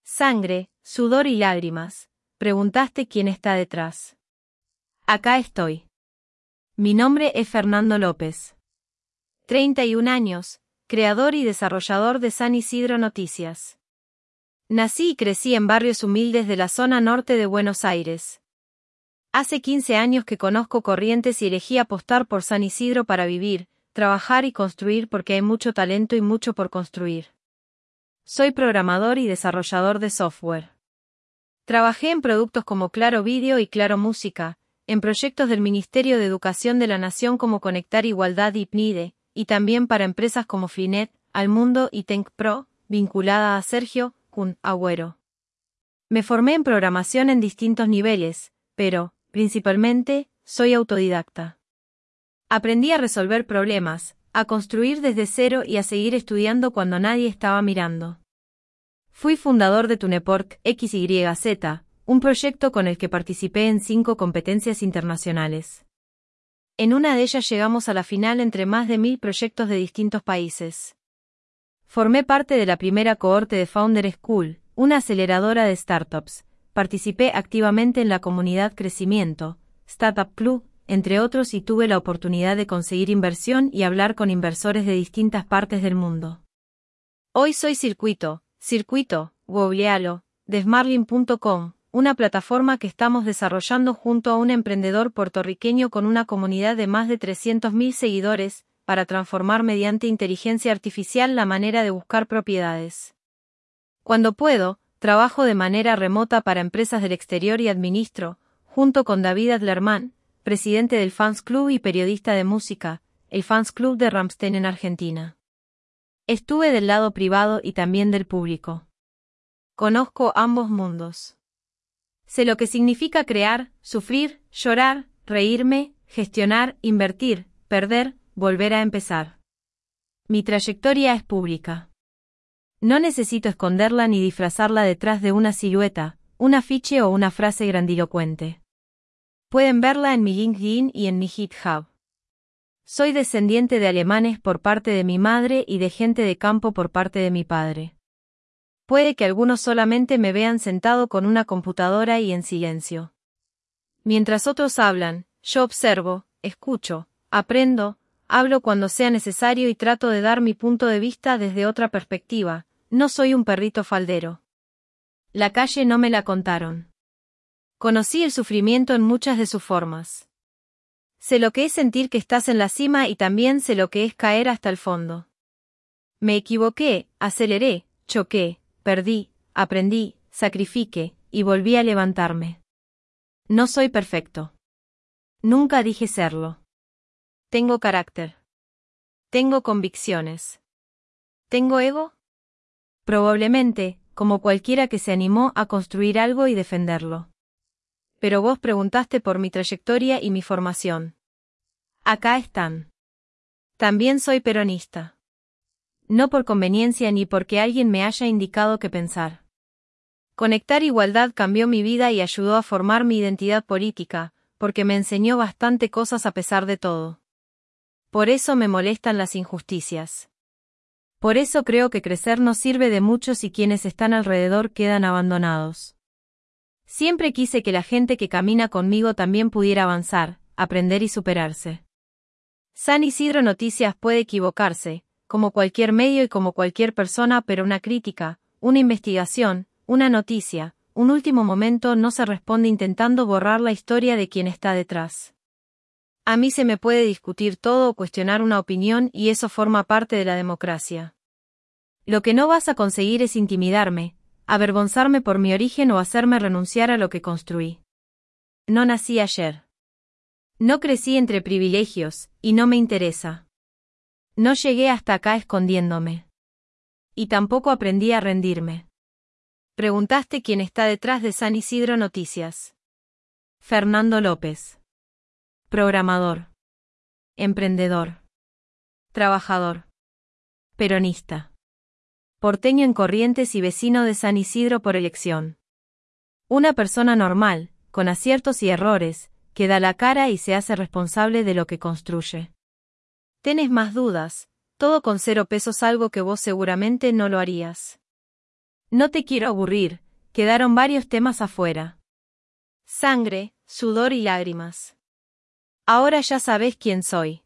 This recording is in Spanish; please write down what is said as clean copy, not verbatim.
Sangre, sudor y lágrimas. Preguntaste quién está detrás. Acá estoy. Mi nombre es Fernando López. 31 años, creador y desarrollador de San Isidro Noticias. Nací y crecí en barrios humildes de la zona norte de Buenos Aires. Hace 15 años que conozco Corrientes y elegí apostar por San Isidro para vivir, trabajar y construir porque hay mucho talento y mucho por construir. Soy programador y desarrollador de software. Trabajé en productos como Claro Video y Claro Música, en proyectos del Ministerio de Educación de la Nación como Conectar Igualdad y PNIDE, y también para empresas como Flinet, Almundo y TencPro, vinculada a Sergio Kun Agüero. Me formé en programación en distintos niveles, pero, principalmente, soy autodidacta. Aprendí a resolver problemas, a construir desde cero y a seguir estudiando cuando nadie estaba mirando. Fui fundador de Tuneport XYZ, un proyecto con el que participé en 5 competencias internacionales. En una de ellas llegamos a la final entre más de 1000 proyectos de distintos países. Formé parte de la primera cohorte de Founder School, una aceleradora de startups. Participé activamente en la comunidad Crecimiento, Startup Club, entre otros y tuve la oportunidad de conseguir inversión y hablar con inversores de distintas partes del mundo. Hoy soy Circuito, googlealo, de Smartling.com, una plataforma que estamos desarrollando junto a un emprendedor puertorriqueño con una comunidad de más de 300.000 seguidores, para transformar mediante inteligencia artificial la manera de buscar propiedades. Cuando puedo, trabajo de manera remota para empresas del exterior y administro, junto con David Adlerman, presidente del Fans Club y periodista de música, el Fans Club de Rammstein en Argentina. Estuve del lado privado y también del público. Conozco ambos mundos. Sé lo que significa crear, sufrir, llorar, reírme, gestionar, invertir, perder, volver a empezar. Mi trayectoria es pública. No necesito esconderla ni disfrazarla detrás de una silueta, un afiche o una frase grandilocuente. Pueden verla en mi LinkedIn y en mi GitHub. Soy descendiente de alemanes por parte de mi madre y de gente de campo por parte de mi padre. Puede que algunos solamente me vean sentado con una computadora y en silencio. Mientras otros hablan, yo observo, escucho, aprendo, hablo cuando sea necesario y trato de dar mi punto de vista desde otra perspectiva. No soy un perrito faldero. La calle no me la contaron. Conocí el sufrimiento en muchas de sus formas. Sé lo que es sentir que estás en la cima y también sé lo que es caer hasta el fondo. Me equivoqué, aceleré, choqué, perdí, aprendí, sacrifiqué, y volví a levantarme. No soy perfecto. Nunca dije serlo. Tengo carácter. Tengo convicciones. ¿Tengo ego? Probablemente, como cualquiera que se animó a construir algo y defenderlo. Pero vos preguntaste por mi trayectoria y mi formación. Acá están. También soy peronista. No por conveniencia ni porque alguien me haya indicado qué pensar. Conectar Igualdad cambió mi vida y ayudó a formar mi identidad política, porque me enseñó bastante cosas a pesar de todo. Por eso me molestan las injusticias. Por eso creo que crecer no sirve de mucho si quienes están alrededor quedan abandonados. Siempre quise que la gente que camina conmigo también pudiera avanzar, aprender y superarse. San Isidro Noticias puede equivocarse, como cualquier medio y como cualquier persona, pero una crítica, una investigación, una noticia, un último momento no se responde intentando borrar la historia de quien está detrás. A mí se me puede discutir todo o cuestionar una opinión y eso forma parte de la democracia. Lo que no vas a conseguir es intimidarme, avergonzarme por mi origen o hacerme renunciar a lo que construí. No nací ayer. No crecí entre privilegios, y no me interesa. No llegué hasta acá escondiéndome. Y tampoco aprendí a rendirme. Preguntaste quién está detrás de San Isidro Noticias. Fernando López. Programador. Emprendedor. Trabajador. Peronista. Porteño en Corrientes y vecino de San Isidro por elección. Una persona normal, con aciertos y errores, que da la cara y se hace responsable de lo que construye. ¿Tenés más dudas? Todo con 0 pesos, algo que vos seguramente no lo harías. No te quiero aburrir, quedaron varios temas afuera. Sangre, sudor y lágrimas. Ahora ya sabes quién soy.